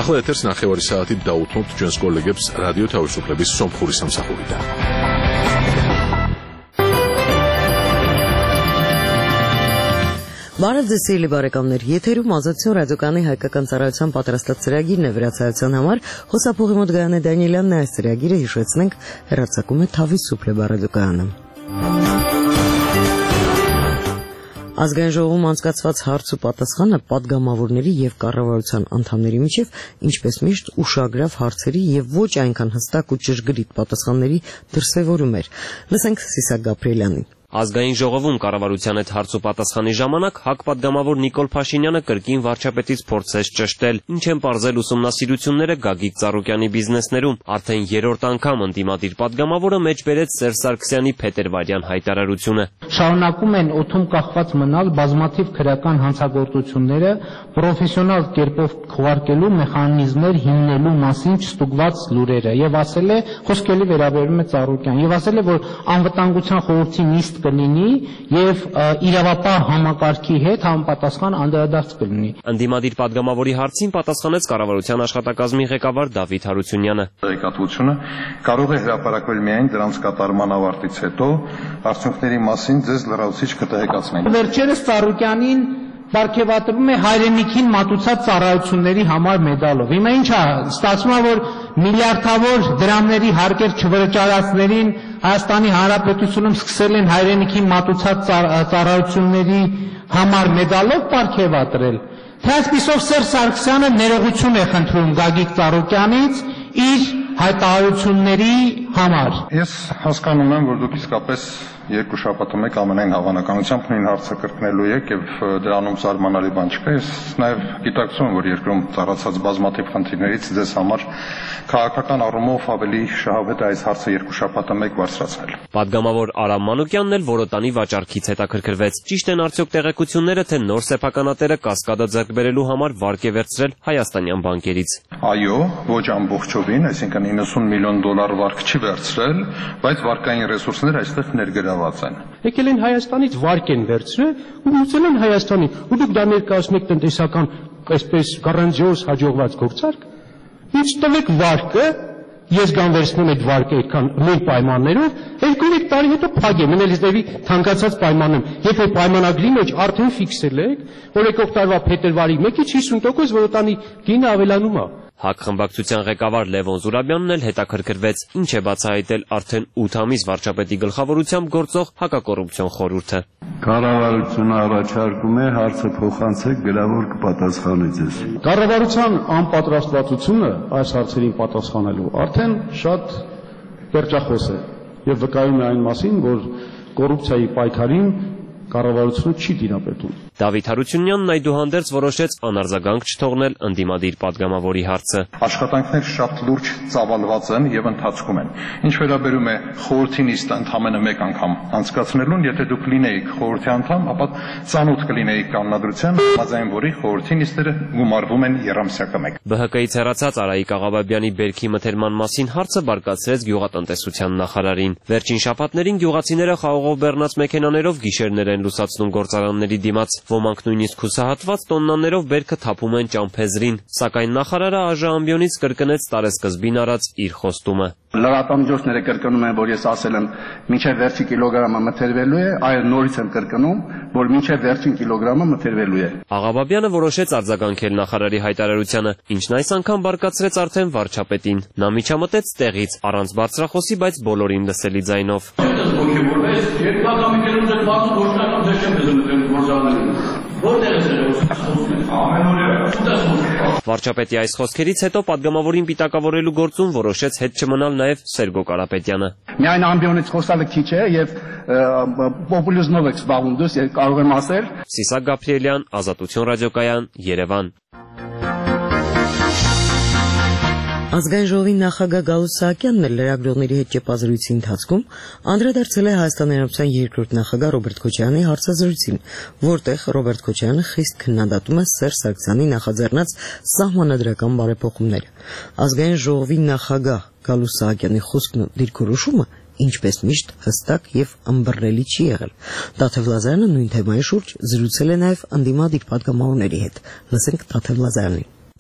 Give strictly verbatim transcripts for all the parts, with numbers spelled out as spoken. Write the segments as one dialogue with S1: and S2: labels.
S1: ახლა ეთერს ნახევარი საათით დაუთმობთ ჩვენს კოლეგებს რადიო თავისუფლების სომხური სამსახურიდან.
S2: Բարև ձեզ սիրելի բարեկամներ, եթերում ազատություն ռադիոկայանի հայկական ծառայության պատրաստած ծրագիրն է վրացայության համար, խոսափողի մոտ Գայանե Դանիելյանն է, այս ծրագիրը հիշեցնենք հեռարձակում է Թավիսուփլե ռադիոկայանը։ Ազգային ժողովում անցկացված հարց ու պատասխանը պատգամավորների եւ կառավարության անդամների միջև ինչպես միշտ ուշագրավ հարցերի եւ ոչ այնքան հստակ ու ճշգրիտ պատասխանների դրսեւորում էր։ Լսենք Սիսակ Գաբրիելյանին։
S3: Ազգային ժողովում կառավարության հետ հարց ու պատասխանի ժամանակ ՀԱԿ պատգամավոր Նիկոլ Փաշինյանը կրկին վարչապետից փորձեց ճշտել, ինչ են պարզել ուսումնասիրությունները Գագիկ Ծառուկյանի բիզնեսներում։ Արդեն երրորդ անգամ ընդդիմադիր պատգամավորը մեջ բերեց Սերժ Սարգսյանի փետրվարյան հայտարարությունը։
S4: Շարունակում են օդում կախված մնալ բազմաթիվ քրեական հանցագործությունները, պրոֆեսիոնալ կերպով քվարկելու մեխանիզմներ հիմնելու մասին չստուգված լուրերը եւ ասել է, խոսքերի վերաբերում է Ծառուկյան, եւ ասել է, որ անվտանգության խորհրդի նիստ կլինի եւ իրավապահ համակարգի հետ համապատասխան անդրադարձ կլինի։
S3: Ընդդիմադիր պատգամավորի հարցին պատասխանեց կառավարության աշխատակազմի ղեկավար Դավիթ Հարությունյանը։
S5: Տեղեկատվությունը կարող է հրապարակվել միայն դրանց կատարման ավարտից հետո, արդյունքների մասին ձեզ լրացուցիչ կտեղեկացնենք։
S4: Վերջերս Ծառուկյանին Բարգեւատրում է հայրենիքին մատուցած ծառայությունների համար մեդալով։ Հիմա ինչ է, ստացվում է, որ միլիարդավոր դրամների հարկեր չվճարածներին Հայաստանի Հանրապետությունում սկսել են հայրենիքին մատուցած ծառայությունների համար մեդալով բարգեւատրել։ Թե այսպիսով Սերժ Սարգսյանը ներողություն է խնդրում Գագիկ Ծառուկյանից իր հայտարարությունների համար։
S5: Ես հասկանում եմ, որ դուք իսկապես երկու շաբաթը մեկ ամենայն հավանականությամբ նույն հարցը կրկնելու եք եւ դրանում զարմանալի բան չկա։ Ես նաեւ գիտակցում եմ, որ երկրում ծառացած բազմաթիվ խնդիրներից ձեզ համար քաղաքական առումով ավելի շահավետ է այս հարցը երկու շաբաթը մեկ բարձրացնել։
S3: Պատգամավոր Արամ Մանուկյանն էլ Որոտանի վաճառքից հետաքրքրվեց։ Ճիշտ են արդյոք տեղեկությունները, թե նոր սեփականատերը կասկադը ձեռք բերելու համար վարկ է վերցրել հայաստանյան բանկերից։
S5: Այո, ոչ ամբողջովին, այսինքն իննսուն միլիոն դոլար վարկ չի վերցրել, բայց վարկային ռեսուրսներ այստեղ ներգրաված են։
S6: Եկել են Հայաստանից վարկ են վերցրել ու ուծել են Հայաստանի։ Ու դուք դա ներկայացնում եք տնտեսական այսպես գարանտիոս հաջողված գործարք։ Ինչ տվեք վարկը, ես գանվերցնում այդ վարկը այդքան նույն պայմաններով, երկու-երեք տարի հետո փակեմ, մնելիս դեպի թանկացած պայմանում։ Երբ որ պայմանագրի մեջ արդեն ֆիքսել եք, որ եկող տարվա փետրվարի մեկից հիսուն տոկոս Որոտանի գինը ավելանում է։
S3: ՀԱԿ խմբակցության ղեկավար Լևոն Զուրաբյանն էլ հետաքրքրվեց, ինչ է բացահայտել արդեն ութ ամիս վարչապետի գլխավորությամբ գործող հակակոռուպցիոն խորհուրդը։
S7: Կառավարությունը առաջարկում է հարցը փոխանցեք, գրավոր կպատասխանի ձեզ։
S6: Կառավարության անպատրաստվածությունը այս հարցերին պատասխանելու արդեն շատ պերճախոս է եւ վկայում է այն մասին, որ կոռուպցիայի պայքարին կառավարությունը չի դիրապետում։
S3: Դավիթ Հարությունյանն այդուհանդերձ որոշեց անարձագանք չթողնել ընդդիմադիր պատգամավորի հարցը։
S5: Աշխատանքներ շատ լուրջ ծավալված են եւ ընթացքում են։ Ինչ վերաբերում է խորհրդի նիստը ընդամենը մեկ անգամ անցկացնելուն, եթե դուք լինեիք խորհրդի անդամ, ապա ծանոթ կլինեիք կանոնադրության, բազային որի խորհրդի նիստերը գումարվում են երամսյակը մեկ։
S3: ԲՀԿ-ից հեռացած Արայիկ Աղաբաբյանի բերքի մթերման մասին հարցը բարկացրեց գյուղատնտեսության նախարարին։ Վերջին շաբաթներին գյուղացիները խաղողով բեռնած մեքենաներով գիշերներ են լուսացնում գործարանների դիմաց։ Ոմանք նույնիսկ հուսահատված տոննաներով բերքը թափում են ճամփեզրին, սակայն նախարարը ԱԺ-ամբիոնից կրկնեց տարեսկզբին արած իր խոստումը։
S8: Լրատվամիջոցները կրկնում են, որ ես ասել եմ, մինչև վերջին կիլոգրամը մթերվելու է, այլ նորից եմ կրկնում, որ մինչև վերջին կիլոգրամը մթերվելու է։
S3: Աղաբաբյանը որոշեց արձագանքել նախարարի հայտարարությանը, ինչն այս անգամ բարկացրեց արդեն վարչապետին։ Նա միջամտեց տեղից, առանց բարձրախոսի, բայց բոլորին լսելի ձայնով։ Վարչապետի այս խոսքերից հետո պատգամավորին պիտակավորելու գործում որոշեց հետ չմնալ նաև Սերգո Կարապետյանը։
S8: Միայն ամբիոնից խոսալը քիչ է եւ պոպուլիզմով եք զբաղվում դուք, կարող եմ ասել։
S3: Սիսակ Գաբրիելյան, Ազատություն ռադիոկայան, Երևան։
S2: Ազգային ժողովի նախագահ Գալուստ Սահակյանն էլ լրագրողների հետ ճեպազրույցի ընթացքում անդրադարձել է Հայաստանի Հանրապետության երկրորդ նախագահ Ռոբերտ Քոչարյանի հարցազրույցին, որտեղ Ռոբերտ Քոչարյանը խիստ քննադատում է Սերժ Սարգսյանի նախաձեռնած սահմանադրական բարեփոխումները։ Ազգային ժողովի նախագահ Գալուստ Սահակյանի խոսքն ու դիրքորոշումը ինչպես միշտ հստակ եւ ըմբռնելի չի եղել։ Տաթև Լազարյանը նույն թեմայի շուրջ զրուցել է նաեւ ընդդիմադիր պատգամավորների հետ։ Լսենք Տաթև Լազարյանին։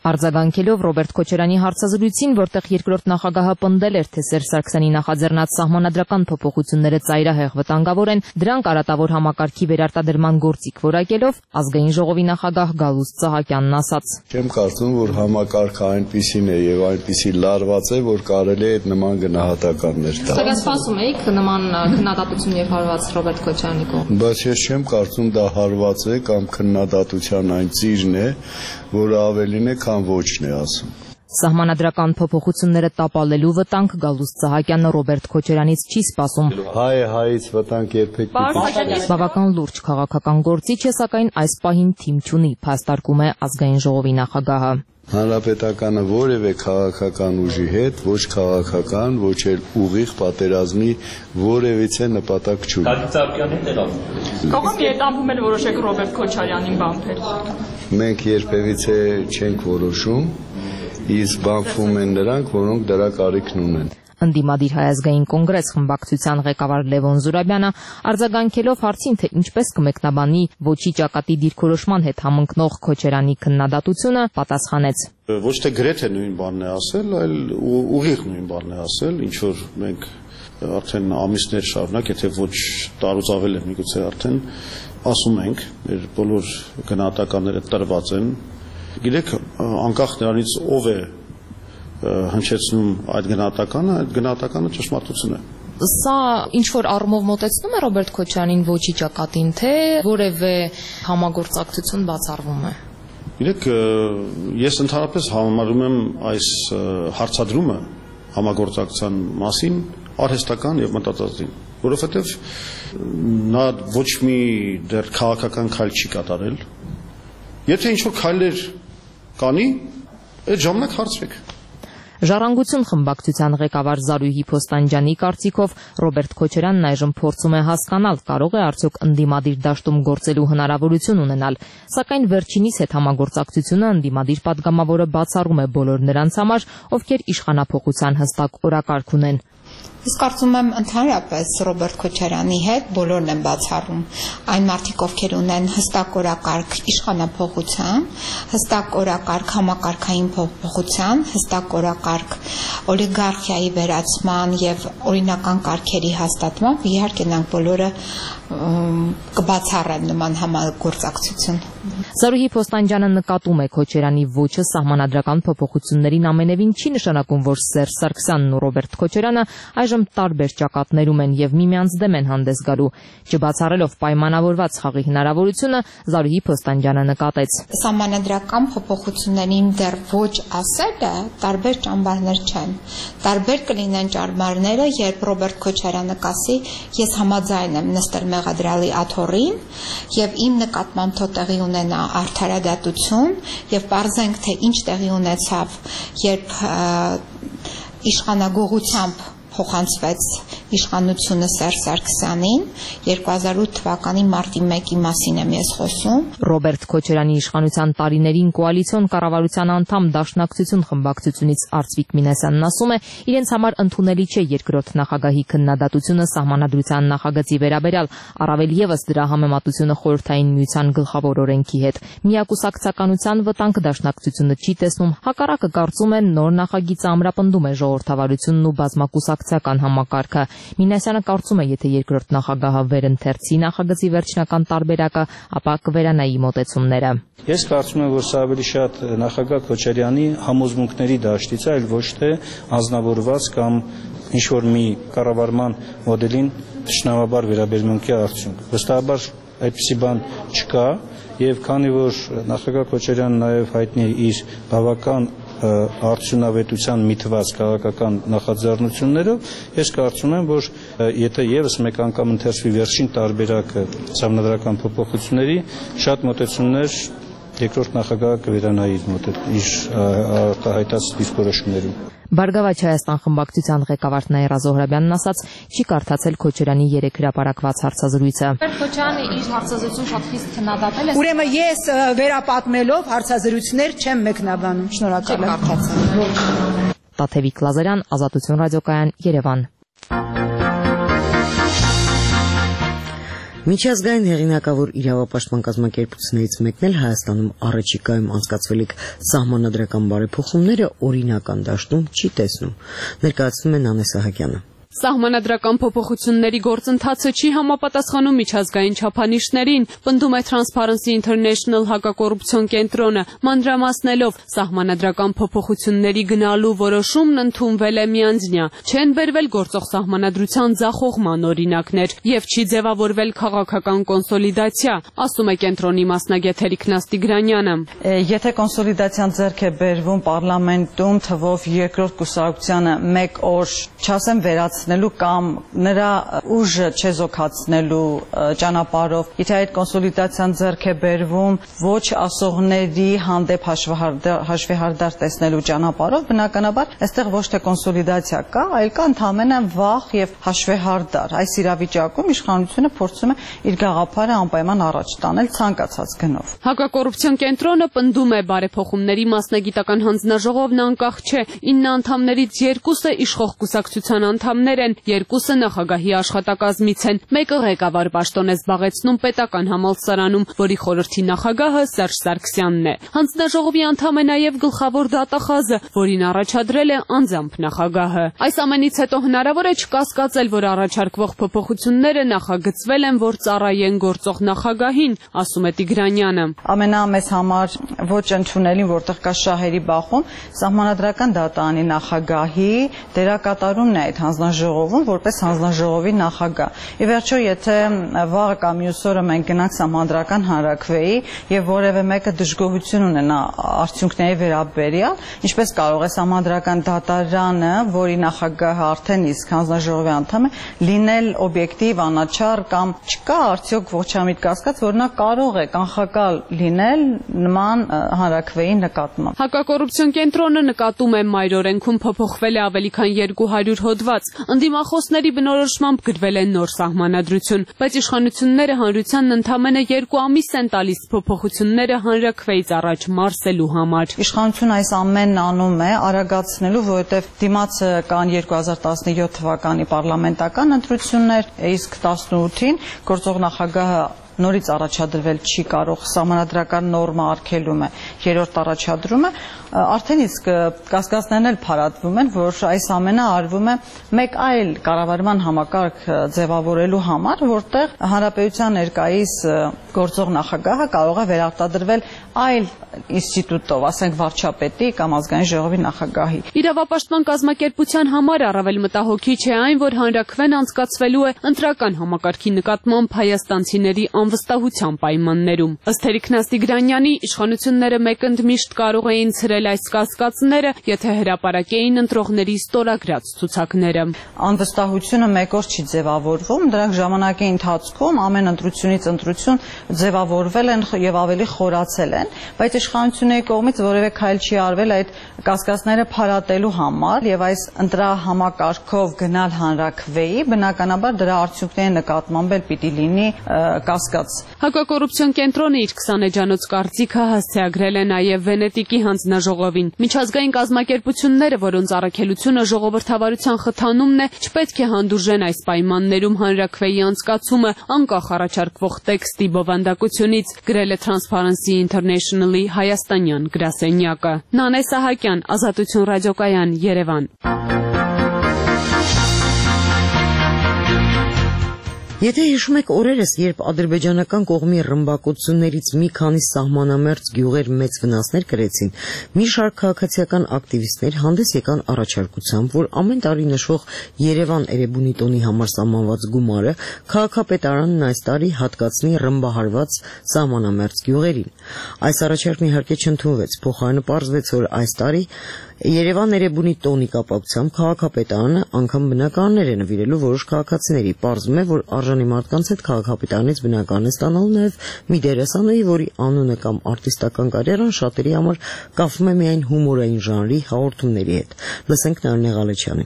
S9: Արձագանքելով Ռոբերտ Քոչարյանի հարցազրույցին, որտեղ երկրորդ նախագահը պնդել էր, թե Սերժ Սարգսյանի նախաձեռնած սահմանադրական փոփոխությունները ծայրահեղ վտանգավոր են, դրանք արատավոր համակարգի վերարտադրման գործիք որակելով, ազգային ժողովի նախագահ Գալուստ Սահակյանն ասաց.
S7: Չեմ կարծում, որ համակարգը այնպիսին է եւ այնպիսի լարված է, որ կարելի է այդ նման գնահատականներ տալ։
S9: Սա սպասում եք նման քննադատություն եւ հարված Ռոբերտ Քոչարյանի կողմից։
S7: Բայց ես չեմ կարծում դա հարված է կամ քննադատության այն ծիրն է, որը ավելին է, քան ոչն է ասում։
S9: Սահմանադրական փոփոխությունները տապալելու վտանգ Գալուստ Սահակյանը Ռոբերտ Քոչարյանից չի սպասում։
S7: Հայ հայից վտանգ երբեք չի։
S9: Բավական լուրջ քաղաքական գործիչ է, սակայն այս պահին թիմ չունի, փաստարկում է ազգային ժողովի նախագահը։
S7: Հանրապետականը որևէ քաղաքական ուժի հետ, ոչ քաղաքական, ոչ էլ ուղիղ պատերազմի որևիցե նպատակ չունի։
S10: Կարգիցապյանի դերակատարը։ Կողմ երտանվում էր որոշեք Ռոբերտ Քոչարյանին բանտել։
S7: Մենք երբևիցե չենք որոշում, իսկ բանվում են նրանք, որոնք դրա կարիքն ունեն։
S9: Ընդդիմադիր Հայազգային կոնգրես խմբակցության ղեկավար Լևոն Զուրաբյանը արձագանքելով հարցին, թե ինչպես կմեկնաբանի ոչի ճակատի դիրքորոշման հետ համընկնող Քոչարյանի քննադատությունը, պատասխանեց.
S11: Ոչ թե գրեթե նույն բանն է ասել, այլ ուղիղ նույն բանն է ասել, ինչ որ մենք արդեն ամիսներ շարունակ, եթե ոչ տարուց ավել է միգուցե արդեն ասում ենք, մեր բոլոր գնահատականները տրված են։ Գիտեք, անկախ նրանից ով է հնչեցնում այդ գնահատականը, այդ գնահատականը ճշմարտություն է։
S9: Սա ինչ որ առումով մոտեցնում է Ռոբերտ Քոչարյանին ոչի ճակատին, թե որևէ համագործակցություն բացառվում է։
S11: Գիտեք, ես ընդհանրապես համարում եմ այս հարցադրումը համագործակցության մասին արհեստական եւ մտածածին, որովհետեւ նա ոչ մի դեռ քաղաքական քայլ չի կատարել։ Եթե ինչ որ քայլեր կանի, այդ ժամանակ հարցրեք։
S9: Ժառանգություն խմբակցության ղեկավար Զարուհի Փոստանջյանի կարծիքով Ռոբերտ Քոչարյանն այժմ փորձում է հասկանալ, կարող է արդյոք ընդդիմադիր դաշտում գործելու հնարավորություն ունենալ, սակայն վերջինիս հետ համագործակցությունը ընդդիմադիր падգամավորը բացառում է բոլոր նրանց համար, ովքեր իշխանափոխության հստակ օրակարգ ունեն։
S12: Ես կարծում եմ ընդհանրապես Ռոբերտ Քոչարյանի հետ բոլորն են բացառում այն մարդիկ, ովքեր ունեն հստակ օրակարգ իշխանափոխության, հստակ օրակարգ համակարգային փոփոխության, հստակ օրակարգ օլիգարխիայի վերացման եւ օրինական կարգերի հաստատման, իհարկե նրանք բոլորը կբացառեն նման համագործակցություն։
S9: Զարուհի Փոստանջյանը նկատում է Քոչարյանի ոչը սահմանադրական փոփոխություններին ամենևին չի նշանակում, որ Սերժ Սարգսյանն ու Ռոբերտ Քոչարյանը այժմ տարբեր ճակատներում են եւ միմյանց դեմ են հանդես գալու։ Չբացառելով պայմանավորված խաղի հնարավորությունը, Զարուհի Փոստանջյանը նկատեց.
S12: Սահմանադրական փոփոխություններին դեռ ոչ ասելը տարբեր ճամբարներ չեն։ Տարբեր կլինեն ճամբարները, երբ Ռոբերտ Քոչարյանը կասի, ես համաձայն եմ նստել մեղադրալի աթոռին եւ իմ նկատմամբ թող տեղի ունենա արդարադատություն եւ պարզենք, թե ինչ տեղի ունեցավ, երբ իշխանագողությամբ փոխանցվեց իշխանությունը Սերժ Սարգսյանին երկու հազար ութ թվականի մարտի մեկի մասին եմ ես խոսում։
S9: Ռոբերտ Քոչարյանի իշխանության տարիներին կոալիցիոն կառավարության անդամ Դաշնակցություն խմբակցությունից Արծվիկ Մինասյանն ասում է, իրենց համար ընդունելի չէ երկրորդ նախագահի քննադատությունը սահմանադրության նախագծի վերաբերյալ, առավել եւս դրա համեմատությունը խորհրդային միության գլխավոր օրենքի հետ։ Միակուսակցականության վտանգ Դաշնակցությունը չի տեսնում, հակառակը կարծում են նոր նախագիծը ամրապնդում է ժողովրդավարությունն ու բազմակուսակցական համակարգը։ Մինասյանը կարծում է, եթե երկրորդ նախագահը վերընթերցի նախագծի վերջնական տարբերակը, ապա կվերանայի մոտեցումները։
S13: Ես կարծում եմ, որ սա ավելի շատ նախագահ Քոչարյանի համոզմունքների դաշտից է, այլ ոչ թե անձնավորված կամ ինչ-որ մի կառավարման մոդելին թշնամաբար վերաբերմունքի արդյունք։ Վստահաբար այդպիսի բան չկա, եւ քանի որ նախագահ Քոչարյանն նաեւ հայտնի է իր բավական արդյունավետության միտված քաղաքական նախաձեռնություններով, ես կարծում եմ, որ եթե եւս մեկ անգամ ընթերցվի վերջին տարբերակը սահմանադրական փոփոխությունների, շատ մոտեցումներ երկրորդ նախագահը կվերանայի իր արտահայտած դիրքորոշումներում։
S9: Բարգավաճ Հայաստան խմբակցության ղեկավար Նաիրա Զոհրաբյանն ասաց, չի կարդացել Քոչարյանի երեք հրապարակված հարցազրույցը։
S14: Քոչարյանը իր հարցազրույցում շատ խիստ քննադատել է։
S15: Ուրեմն ես վերապատմելով հարցազրույցներ չեմ մեկնաբանում։ Շնորհակալ եմ։
S9: Տաթևիկ Լազարյան, Ազատություն ռադիոկայան, Երևան։
S2: Միջազգային հեղինակավոր իրավապաշտպան կազմակերպություններից մեկն էլ Հայաստանում առաջիկայում անցկացվելիք սահմանադրական բարեփոխումները օրինական դաշտում չի տեսնում, ներկայացնում է Նանե Սահակյանը։
S16: Սահմանադրական փոփոխությունների գործընթացը չի համապատասխանում միջազգային չափանիշներին, պնդում է Transparency International հակակոռուպցիոն կենտրոնը, մանրամասնելով սահմանադրական փոփոխությունների գնալու որոշումն ընդունվել է միանձնյա, չեն բերվել գործող սահմանադրության ձախողման օրինակներ եւ չի ձևավորվել քաղաքական կոնսոլիդացիա, ասում է կենտրոնի մասնագետ Էրիկ Տիգրանյանը։
S17: Եթե կոնսոլիդացիան ձեռք է բերվում պարլամենտում թվով երկրորդ կուսակցությանը մեկ օր, չասեմ վերաց կամ նրա ուժը չեզոքացնելու ճանապարհով, եթե այդ կոնսոլիդացիան ձեռք է բերվում ոչ ասողների հանդեպ հաշվեհարդար տեսնելու ճանապարհով, բնականաբար այստեղ ոչ թե կոնսոլիդացիա կա, այլ կա ընդհանրապես վախ եւ հաշվեհարդար։ Այս իրավիճակում իշխանությունը փորձում է իր գաղափարը անպայման առաջ տանել ցանկացած գնով։
S16: Հակակոռուպցիոն կենտրոնը պնդում է բարեփոխումների մասնագիտական հանձնաժողովն անկախ չէ, ինը անդամներից երկուսը իշխող կուսակցության անդամներ են, երկուսը նախագահի աշխատակազմից են, մեկը ղեկավար պաշտոն է զբաղեցնում պետական համալսարանում, որի խորհրդի նախագահը Սերժ Սարգսյանն է։ Հանձնաժողովի անդամ է նաև գլխավոր դատախազը, որին առաջադրել է անձամբ նախագահը։ Այս ամենից հետո հնարավոր է չկասկածել, որ առաջարկվող փոփոխությունները նախագծվել են, որ ծառայեն գործող նախագահին, ասում է Տիգրանյանը։
S17: Ամենամեծ համար ոչ ընդունելին, որտեղ կա շահերի բախում, սահմանադրական դատարանի նախագահի դերակատարումն է այդ հանձնաժողովում որպես հանձնաժողովի նախագահ։ Ի վերջո, եթե վաղը կամ մյուս օրը մենք գնանք սահմանադրական հանրաքվեի եւ որևէ մեկը դժգոհություն ունենա արդյունքների վերաբերյալ, ինչպես կարող է սահմանադրական դատարանը, որի նախագահը արդեն իսկ հանձնաժողովի անդամ է, լինել օբյեկտիվ, անաչառ կամ չկա արդյոք ողջամիտ կասկած, որ նա կարող է կանխակալ լինել նման հանրաքվեի նկատմամբ։
S16: Հակակոռուպցիոն կենտրոնը նկատում է մայրօրենքում փոփոխվել է ավելի քան երկու հարյուր հոդված։ Ընդդիմախոսների բնորոշմամբ գրվել է նոր սահմանադրություն, բայց իշխանությունները հանրությանն ընդամենը երկու ամիս են տալիս փոփոխությունները հանրաքվեից առաջ մարսելու համար։
S17: Իշխանությունը այս ամենն անում է արագացնելու, որովհետև դիմացը կան երկու հազար տասնյոթ թվականի պարլամենտական ընտրություններ, իսկ տասնութին գործող նախագահը նորից առաջադրվել չի կարող, սահմանադրական նորմա արգելում է, երրորդ առաջադրումը, արդեն իսկ կասկածներն էլ փարատվում են, որ այս ամենը արվում է մեկ այլ կառավարման համակարգ ձևավորելու համար, որտեղ հանրապետության ներկայիս գործող նախագահը կարող է վերարտադրվել այլ ինստիտուտով, ասենք վարչապետի կամ ազգային ժողովի նախագահի։
S16: Իրավապաշտպան կազմակերպության համար առավել մտահոգիչ է այն, որ հանրաքվեն անցկացվելու է ընտրական համակարգի նկատմամբ հայաստանցիների անվստահության պայմաններում։ Ըստ Էրիկ Տիգրանյանի, իշխանությունները մեկընդմիշտ կարող էին ցրել այս կասկածները, եթե հրապարակեին ընտրողների ստորագրած ցուցակները։
S17: Անվստահությունը մեկ օր չի ձևավորվում, դրանք ժամանակի ընթացքում ամեն ընտրությունից ընտրություն ձևավորվել են եւ ավելի խորացել են, բայց իշխանությունների կողմից որևէ քայլ չի արվել այդ կասկածները փարատելու համար եւ այս ընտրահամակարգով գնալ հանրաքվեի, բնականաբար դրա արդյունքների նկատմամբ էլ պիտի լինի կասկած։
S16: Հակակոռուպցիոն կենտրոնը իր քսան էջանոց կարծիքը հասցեագրել է նաև Վենետիկի հանձնաժողովին։ Միջազգային կազմակերպությունները, որոնց առաքելությունը ժողովրդավարության խթանումն է, չպետք է հանդուրժեն այս պայմաններում հանրաքվեի անցկացումը անկախ առաջարկվող տեքստի բովանդակությունից, գրել է Transparency International-ի հայաստանյան գրասենյակը։ Նանե Սահակյան, Ազատություն ռադիոկայան, Երևան։
S2: Եթե հիշում եք օրերս, երբ ադրբեջանական կողմի ռմբակոծություններից մի քանի սահմանամերձ գյուղեր մեծ վնասներ կրեցին, մի շարք քաղաքացիական ակտիվիստներ հանդես եկան առաջարկությամբ, որ ամեն տարի նշվող Երևան-Էրեբունի տոնի համար սահմանված գումարը քաղաքապետարանն այս տարի հատկացնի ռմբահարված սահմանամերձ գյուղերին։ Այս առաջարկն իհարկե չընդունվեց, փոխարենը պարզվեց, որ այս տարի Երևան-Էրեբունի տոնի կապակցությամբ քաղաքապետարանը անգամ բնակարաններ է նվիրելու որոշ քաղաքացիների։ Պարզվում է, որ արժանի մարդկանց հետ քաղաքապետարանից բնակարան է ստանալու նաև մի դերասանուհի, որի անունը կամ արտիստական կարիերան շատերի համար կապվում է միայն հումորային ժանրի հաղորդումների հետ։ Լսենք Նարինե Ղալեչյանին։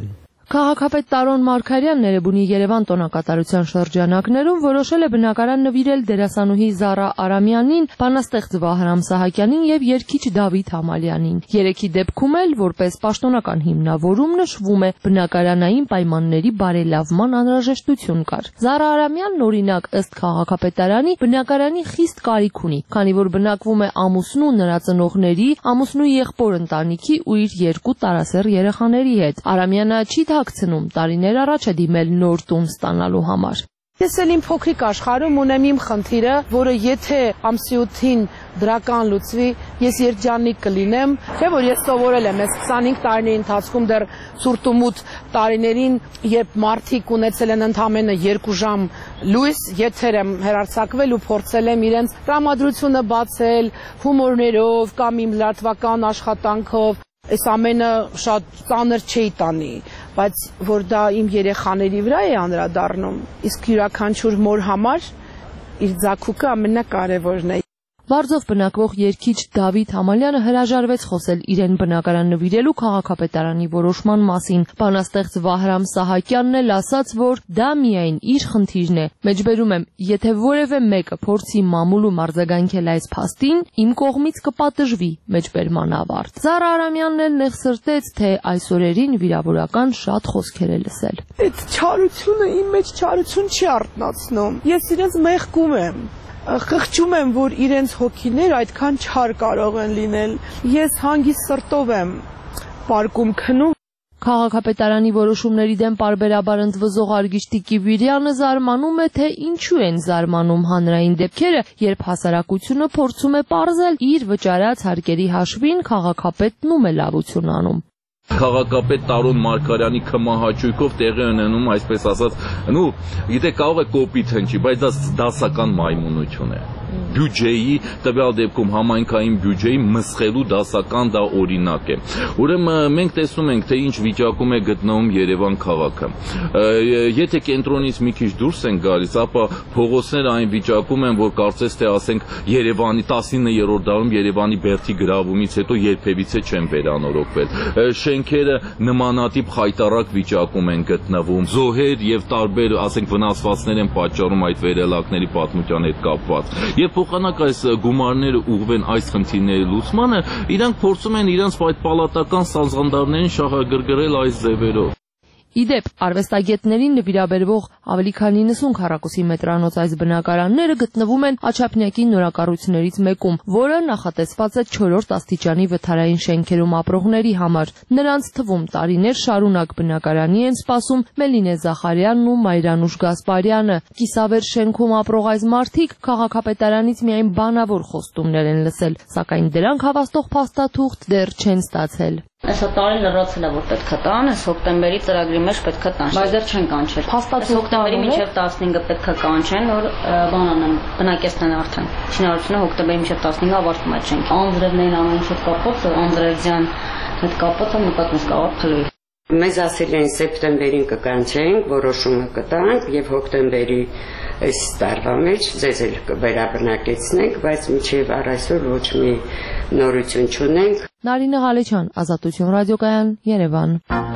S9: Քաղաքապետ Տարոն Մարգարյանն Էրեբունի Երևան տոնակատարության շրջանակներում որոշել է բնակարան նվիրել դերասանուհի Զառա Արամյանին, բանաստեղծ Վահրամ Սահակյանին եւ երգիչ Դավիթ Համալյանին։ Երեքի դեպքում էլ որպես պաշտոնական հիմնավորում նշվում է բնակարանային պայմանների բարելավման անհրաժեշտություն կար։ Զառա Արամյանն օրինակ ըստ քաղաքապետարանի բնակարանի խիստ կարիք ունի, քանի որ բնակվում է ամուսնու, նրա ծնողների, ամուսնու եղբոր ընտանիքի ու իր երկու տարասեռ երեխաների հետ։ Արամյանը չի հակցնում տարիներ առաջ է դիմել նոր տուն ստանալու համար։
S18: Ես էլ իմ փոքրիկ աշխարհում ունեմ իմ խնդիրը, որը եթե ամսիութին դրական լուծվի, ես երջանիկ կլինեմ, թե որ ես սովորել եմ այս քսանհինգ տարիների ընթացքում դեռ ցուրտ ու մութ տարիներին, երբ մարդիկ ունեցել են ընդամենը երկու ժամ լույս, եթեր եմ հեռարձակվել ու փորձել եմ իրենց տրամադրությունը բացել հումորներով կամ իմ լրատվական աշխատանքով։ Այս ամենը շատ ծանր չէի տանի, բայց որ դա իմ երեխաների վրա է անդրադառնում, իսկ յուրաքանչյուր մոր համար իր ձագուկը ամենակարևորն է։
S9: Վարձով բնակվող երգիչ Դավիթ Համալյանը հրաժարվեց խոսել իրեն բնակարան նվիրելու քաղաքապետարանի որոշման մասին։ Բանաստեղծ Վահրամ Սահակյանն էլ ասաց, որ դա միայն իր խնդիրն է։ Մեջբերում եմ, եթե որևէ մեկը փորձի մամուլ ու մարձագանքել այս փաստին, իմ կողմից կպատժվի մեջբերման ավարտ։ Զառա Արամյանն էլ նեղսրտեց, թե այս օրերին վիրավորական շատ խոսքեր է լսել։
S18: Այդ չարությունը իմ մեջ չարություն չի արտնացնում։ Ես իրենց մեղքում եմ։ Խղճում եմ, որ իրենց հոգիներ այդքան չար կարող են լինել։ Ես հանգիստ սրտով եմ պարկում քնում։
S9: Քաղաքապետարանի որոշումների դեմ պարբերաբար ընդվզող Արգիշտի Կիվիրյանը զարմանում է, թե ինչու են զարմանում հանրային դեպքերը, երբ հասարակությունը փորձում է պարզել իր վճարած հարկերի հաշվին, քաղաքապետն ում է լավություն անում։
S19: Քաղաքապետ Տարոն Մարգարյանի քմահաճույքով տեղի ունենում, այսպես ասած, նու, գիտե կարող է կոպիտ հնչի, բայց դա դասական մայմունություն է։ Բյուջեի, տվյալ դեպքում համայնքային բյուջեի մսխելու դասական դա օրինակ է։ Ուրեմն մենք տեսնում ենք, թե ինչ վիճակում է գտնվում Երևան քաղաքը։ Եթե կենտրոնից մի քիչ դուրս են գալիս, ապա փողոցները այն վիճակում են, որ կարծես թե ասենք Երևանի տասիններորդ դարում Երևանի Բերդի գրավումից հետո երբևիցե չեն վերանորոգվել։ Շենքերը նմանատիպ խայտառակ վիճակում են գտնվում։ Զոհեր եւ տարբեր, ասենք, վնասվածքներ են պատճառում այդ վերելակների պատմության հետ կապված։ Երբ փոխանակ այս գումարները ուղղվեն այս խնդիրների լուծմանը, իրանք փորձում են իրենց այդ պալատական սանձանդարներին շահագրգռել այս ձևերով։
S9: Իդեպ, արվեստագետներին նվիրաբերվող ավելի քան նինսուն քառակուսի մետրանոց այս բնակարանները գտնվում են Աչափնյակի նորակառույցներից մեկում, որը նախատեսված է չորրորդ աստիճանի վթարային շենքերում ապրողների համար։ Նրանց թվում տարիներ շարունակ բնակարանի են սպասում Մելինե Զախարյանն ու Մայրանուշ Գասպարյանը։ Կիսավեր շենքում ապրող այս մարդիկ քաղաքապետարանից միայն բանավոր խոստումներ են լսել, սակայն դրանք հավաստող փաստաթուղթ դեռ չեն ստացել։
S20: Այս տարի լրացել է, որ պետք է տան, այս հոկտեմբերի ծրագրի մեջ պետք է տան, բայց դեռ չեն կանչել։ Այս հոկտեմբերի մինչև տասնհինգը պետք է կանչեն, որ բան անեն, բնակեցնեն արդեն։ Շինարարությունը հոկտեմբերի մինչև տասնհինգը ավարտվում է շենքը։ Անձրևներին ամեն ինչ հետ կապված, անձրևձյան հետ կապված է նկատմամբ կարող փլվի։
S21: Մեզ ասել են սեպտեմբերին կկանչենք, որոշումը կտանք եւ հոկտեմբերի այս տարվա մեջ ձեզ էլ կվերաբնակեցնենք, բայց մինչև առայսօր ոչ մի նորություն չունենք։
S9: Նարինե Ղալեչյան, Ազատություն ռադիոկայան, Երևան։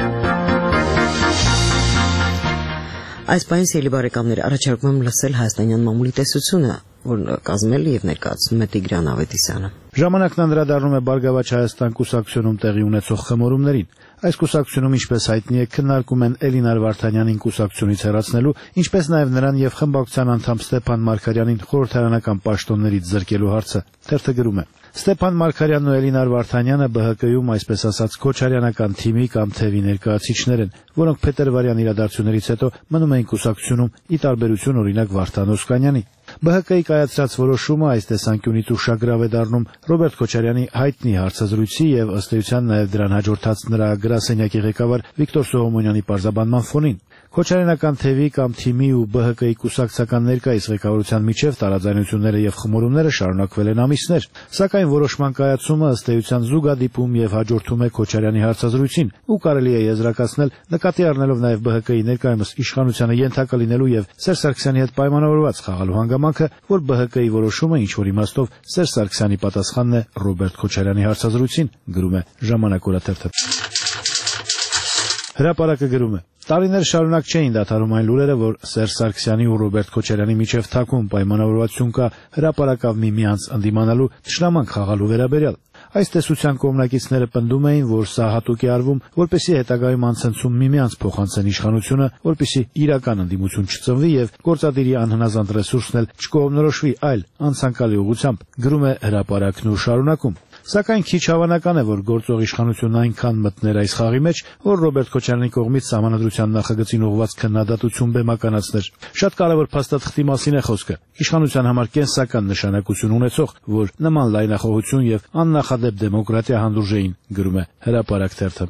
S2: Այս պահին սիրելի բարեկամներ, առաջարկում եմ լսել հայաստանյան մամուլի տեսությունը, որն կազմել եւ ներկայացնում է Տիգրան Ավետիսյանը։
S22: Ժամանակն անդրադառնում է Բարգավաճ Հայաստան կուսակցությունում տեղի ունեցող խմորումներին։ Այս կուսակցությունում, ինչպես հայտնի է, քննարկում են Էլինար Վարդանյանին կուսակցությունից հեռացնելու, ինչպես նաև նրան եւ խմբակցության անդամ Ստեփան Մարգարյանին խորհրդարանական պաշտոններից զրկելու հարցը։ Թերթը գրում է. Ստեփան Մարգարյանն ու Էլինար Վարդանյանը Բ Հ Կ-ում, այսպես ասած, քոչարյանական թիմի կամ թևի ներկայացիչներ են, որոնք փետրվարյան իրադարձություններից հետո մնում էին կուսակցությունում, ի տարբերություն օրինակ Վարդան Օսկանյանի։ Բ Հ Կ-ի կայացրած որոշումը այս տեսանկյունից ուշագրավ է դառնում Ռոբերտ Քոչարյանի հայտնի հարցազրույցի եւ ըստ էության նաեւ դրան հաջորդած նրա գրասենյակի ղեկավար Վիկտոր Սողոմոնյանի պարզաբանման ֆոնին։ Քոչարյանական թևի կամ թիմի ու Բ Հ Կ-ի կուսակցական ներկայիս ղեկավարության միջև տարաձայնությունները եւ խմորումները շարունակվել են ամիսներ, սակայն որոշման կայացումը ըստ էության զուգադիպում եւ հաջորդում է Քոչարյանի հարցազրույցին, ու կարելի է եզրակացնել, նկատի առնելով նաեւ Բ Հ Կ-ի ներկայումս իշխանությանը ենթակա լինելու եւ Սերժ Սարգսյանի հետ պայմանավորված խաղալու հանգամանքը, որ Բ Հ Կ-ի որոշումը ինչ որ իմաստով Սերժ Սարգսյանի պատասխանն է Ռոբերտ Քոչարյանի հարցազրույցին, գրում է Ժամանակ օրաթերթը։ Հրապարակը գրում է. Տարիներ շարունակ չէին դադարում այն լուրերը, որ Սերժ Սարգսյանի ու Ռոբերտ Քոչարյանի միջև թաքուն պայմանավորվածություն կա հրապարակավ միմյանց ընդդիմանալու թշնամանք խաղալու վերաբերյալ։ Այս տեսության կողմնակիցները պնդում էին, որ սա հատուկ է արվում, որպեսզի հետագայում անցնցում միմյանց փոխանցեն իշխանությունը, որպեսզի իրական ընդդիմություն չծնվի եւ գործադիրի անհնազանդ ռեսուրսն էլ չկողմնորոշվի այլ անցանկալի ուղղությամբ, գրում է հրապարակն ու շարունակում։ Սակայն քիչ հավանական է, որ գործող իշխանությունն այնքան մտներ այս խաղի մեջ, որ Ռոբերտ Քոչարյանի կողմից Սահմանադրության նախագծին ուղղված քննադատություն բեմականացներ։ Շատ կարևոր փաստաթղթի մասին է խոսքը։ Իշխանության համար կենսական նշանակություն ունեցող, որ նման լայնախոհություն եւ աննախադեպ դեմոկրատիա հանդուրժեին, գրում է հրապարակ թերթը։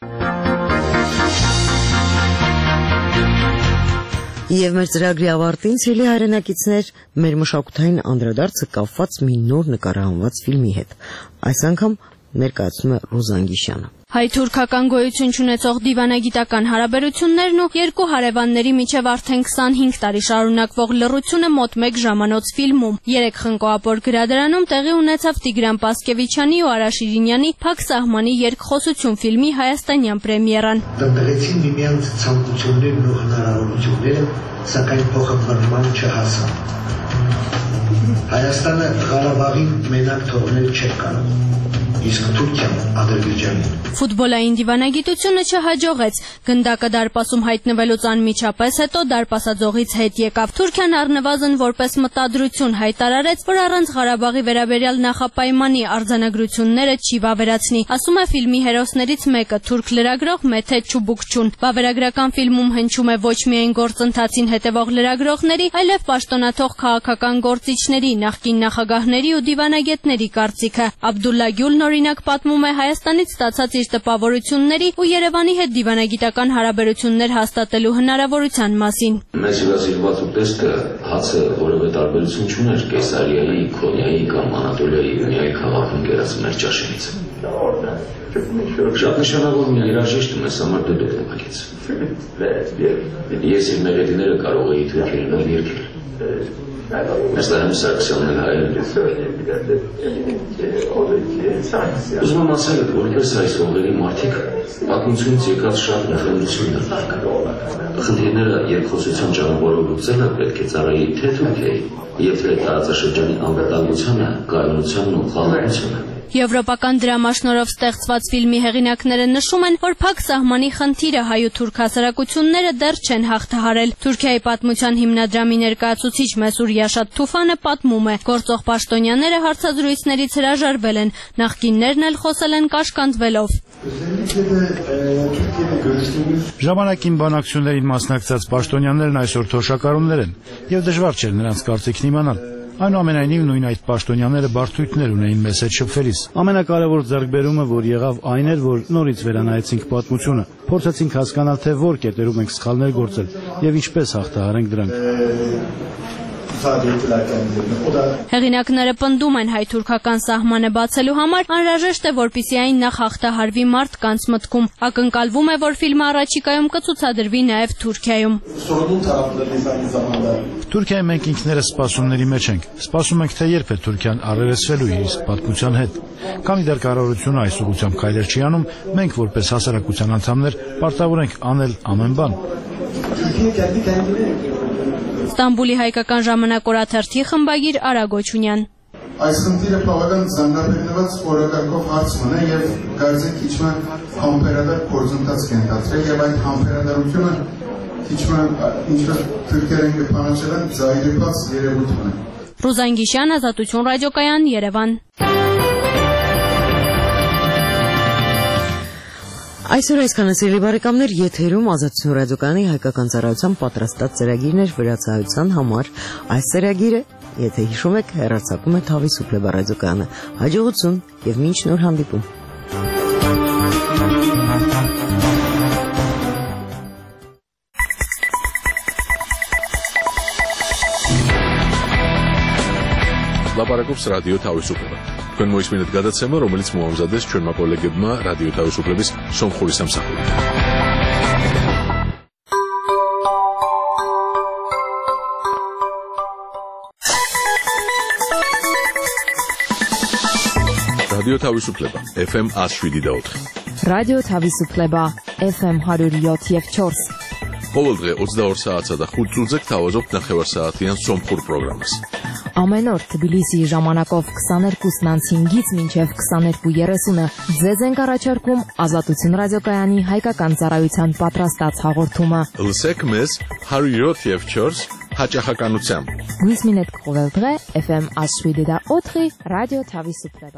S2: Եվ մեր ծրագրի ավարտին ցելի հայրենակիցներ մեր մշակութային անդրադարձը կապված մի նոր նկարահանված ֆիլմի հետ։ Այս անգամ ներկայացնում է Ռուզան Գիշյանը։
S1: Հայ-թուրքական գոյություն չունեցող դիվանագիտական հարաբերություններն ու երկու հարևանների միջև արդեն քսանհինգ տարի շարունակվող լռությունը մոտ մեկ ժամանոց ֆիլմում։ Երեք խնկոապոր գրադարանում տեղի ունեցավ Տիգրան Պասկևիչյանի ու Արա Շիրինյանի «Փակ սահմանի» երկխոսություն ֆիլմի հայաստանյան պրեմիերան։
S4: Տնտեսին միմյանց ցանկություններն ու հնարավորությունները, սակայն փոխադրման չհասան։ Հայաստանը Ղարաբաղին մենակ թողնել չէր կարող։ Իսկ Թուրքիան Ադրբեջանին։
S1: Ֆուտբոլային դիվանագիտությունը չհաջողեց։ Գնդակը դարպասում հայտնվելուց անմիջապես հետո դարպասաձողից հետ եկավ։ Թուրքիան առնվազն որպես մտադրություն հայտարարեց, որ առանց Ղարաբաղի վերաբերյալ նախապայմանի արձանագրությունները չի վավերացնի։ Ասում է ֆիլմի հերոսներից մեկը, թուրք լրագրող Մեթե Չուբուկչուն։ Վավերագրական ֆիլմում հնչում է ոչ միայն գործընթացին հետևող լրագրողների, այլև պաշտոնաթող քաղաքական գործիչների, նախկին նախագահների ու դիվանագետների կարծիքը։ Աբդուլլա Գյուլն օրինակ պատմում է Հայաստանից ստացած իր տպավորությունների ու Երևանի հետ դիվանագիտական հարաբերություններ հաստատելու հնարավորության մասին։
S23: Մեծ հյուրասիրված ուտեստը հացը որևէ տարբերություն չուներ Կեսարիայի, Քոնիայի կամ Անատոլիայի Իոնիայի քաղաքում կերած մեր ճաշերից։ Շատ նշանավոր մի երաժիշտ մեզ համար դդուկ նվագեց։ Ես իր մեղեդիները կարող էի թուրքերենով երգել։ Մեստանում Սարգսյանն էլ հայերեն։ Ուզում եմ ասել, որպես այս հողերի մարդիկ պատմությունից եկած շատ նշանություններ կան։ Խնդիրները երկխոսության ճանապարհով լուծելը պետք է ծառայի թե Թուրքիայի, եւ թե տարածաշրջանի անվտանգությանը, կայունությանն ու խաղաղությանը։
S1: Եվրոպական դրամաշնորհով ստեղծված ֆիլմի հեղինակները նշում են, որ Փակ սահմանի խնդիրը հայ ու թուրք հասարակությունները դեռ չեն հաղթահարել։ Թուրքիայի պատմության հիմնադրամի ներկայացուցիչ Մեսուր Յաշատ Թուֆանը պատմում է, գործող պաշտոնյաները հարցազրույցներից հրաժարվել են, նախկիններն էլ խոսել են կաշկանդվելով։
S22: Ժամանակին բանակցություններին մասնակցած պաշտոնյաներն այսօր թոշակառուներ են, եւ դժվար չէր նրանց կարծիքն իմանալ։ Այնուամենայնիվ նույն այդ պաշտոնյաները բարդույթներ ունեին մեզ հետ շփվելիս։ Ամենակարևոր ձեռքբերումը, որ եղավ, այն էր, որ նորից վերանայեցինք պատմությունը, փորձեցինք հասկանալ, թե որ կետերում ենք սխալներ գործել եւ ինչպես հաղթահարենք դրանք։
S1: Հեղինակները պնդում են, հայ-թուրքական սահմանը բացելու համար անհրաժեշտ է, որպեսզի այն նախ հաղթահարվի մարդկանց մտքում։ Ակնկալվում է, որ ֆիլմը առաջիկայում կցուցադրվի նաև Թուրքիայում։
S22: Թուրքիայում մենք ինքներս սպասումների մեջ ենք։ Սպասում ենք, թե երբ է Թուրքիան առերեսվելու իր իսկ պատմության հետ։ Քանի դեռ կառավարությունը այս ուղղությամբ քայլեր չի անում, մենք որպես հասարակության անդամներ պարտավոր ենք անել ամեն բան։
S1: Ստամբուլի հայկական ժամանակ օրաթերթի խմբագիր Արա Գոչունյան։
S24: Այս խնդիրը բավական զանգապերնված օրակարգով հարց մնա եւ կարծեք քիչ մ համբերադար փորձընթաց կենտրոնացրել եւ այդ համբերադարությունը քիչ մ ինչպես թուրքերեն կփանաչել են զայրված երևույթ ունի։
S1: Ռուզան Գիշյան, Ազատություն ռադիոկայան, Երևան։
S2: Այսօր այսքանը սիրելի բարեկամներ, եթերում Ազատություն ռադիոկայանի հայկական ծառայության պատրաստած ծրագիրներ վրացահայության համար։ Այս ծրագիրը, եթե հիշում եք, հեռարձակում է Թավիսուփլեբա ռադիոկայանը։ Հաջողություն եւ մինչ նոր հանդիպում։
S25: Լապարակոպս ռադիո Թավիսուփլեբա։ Քön მოისმინეთ გადაცემა, რომელიც მოამზადეს ჩვენმა კოლეგებმა რადიო თავისუფლების სომხური სამსახურით. რადიო თავისუფლება ეფ ემ one oh seven და four.
S9: რადიო თავისუფლება ეფ ემ one oh seven და four.
S25: Ყოველ დღე ოცდაორ საათსა და ხუთ წუთზე გთავაზობთ ნახევარსაათიან სომხურ პროგრამას.
S9: Ամեն օր Թբիլիսիի ժամանակով քսաներկուսն անց հինգից մինչև քսաներկու երեսունը ձեզ ենք առաջարկում Ազատություն ռադիոկայանի հայկական ծառայության պատրաստած հաղորդումը։
S25: Լսեք մեզ հարյուրյոթ և չորս հաճախականությամբ։
S9: Գույս մինետ կողել դղե Էֆ Էմ ասուի դեդա օթղի ռադիո թավի սուպրեբա։